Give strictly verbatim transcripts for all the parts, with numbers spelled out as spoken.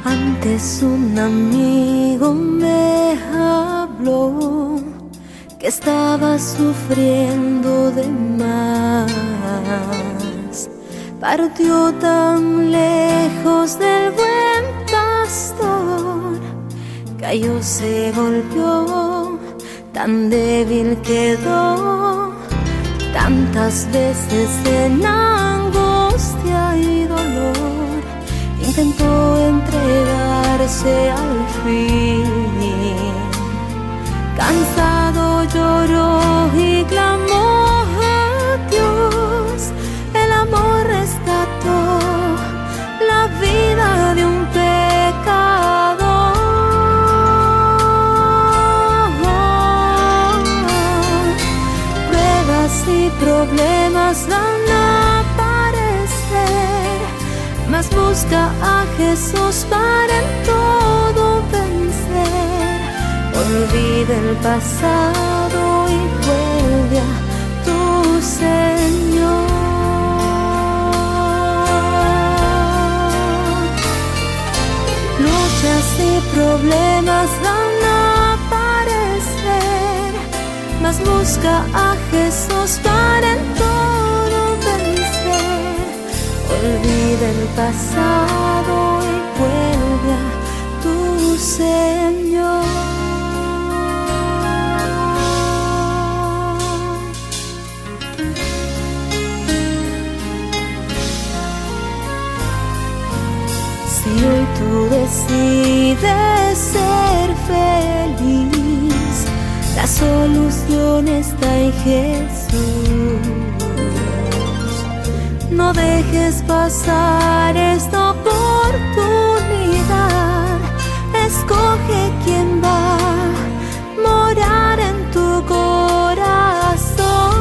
Antes un amigo me habló que estaba sufriendo de más. Partió tan lejos del buen pastor, cayó, se golpeó, tan débil quedó, tantas veces en angustia y dolor intentó entregarse al fin. Cansado lloró y clamó a Dios. El amor rescató la vida de un pecador. Pruebas y problemas van a aparecer, mas busca a Jesús para en todo vencer. Olvida el pasado y vuelve a tu Señor. Luchas y problemas van a aparecer, mas busca a Jesús para en todo vencer. Olvida el pasado y vuelve a tu Señor. Si hoy tú decides ser feliz, la solución está en Jesús. No dejes pasar esta oportunidad. Escoge quién va a morar en tu corazón.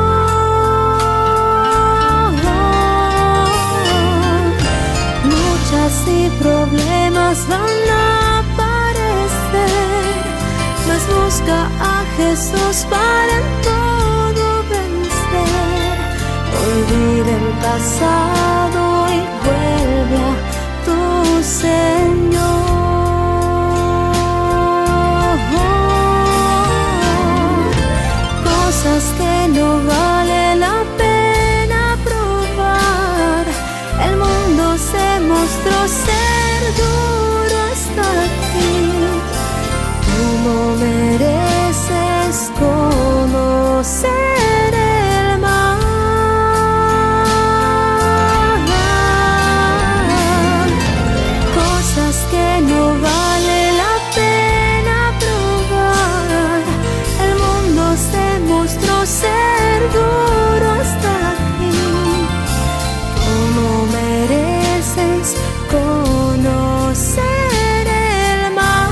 Luchas y problemas van a aparecer, mas busca a Jesús para en todo vencer. Olvida el pasado y vuelve a tu Señor. Cosas que no vale la pena probar. El mundo se mostró ser duro hasta aquí. Tú no mereces conocer el mal. Que no vale la pena probar. El mundo se mostró ser duro hasta aquí. Tú no mereces conocer el mal.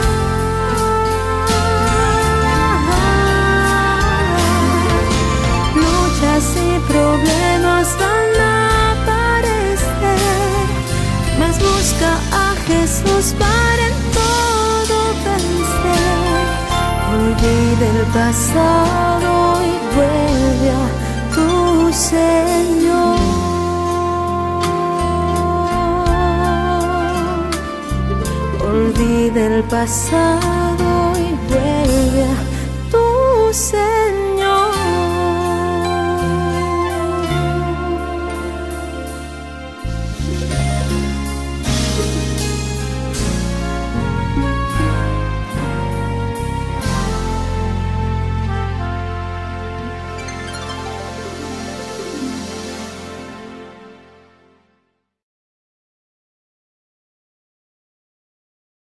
Luchas y problemas van a aparecer, mas busca a Jesús para en todo vencer. Olvida el pasado y vuelve a tu Señor. Olvida el pasado